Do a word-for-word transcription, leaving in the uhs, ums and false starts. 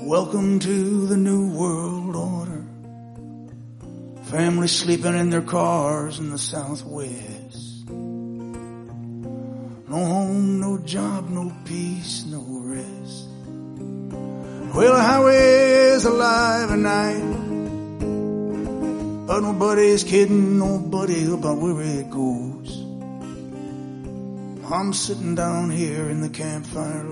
Welcome to the New World Order. Families sleeping in their cars in the Southwest. No home, no job, no peace, no rest. Well, the highway is alive at night, but nobody's kidding nobody about where it goes. I'm sitting down here in the campfire